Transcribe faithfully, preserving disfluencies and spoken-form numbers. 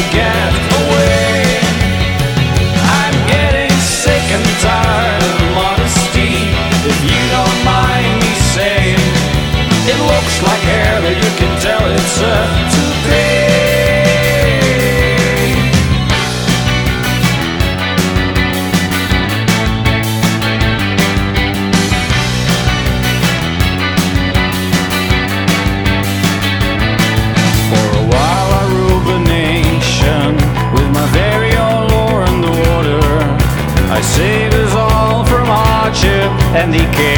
get away. I'm getting sick and tired of modesty, if you don't mind me saying. It looks like hair, but you can tell it's a toupee. For a while I ruled the nation with my very own law and order. I saved us all from hardship and decay.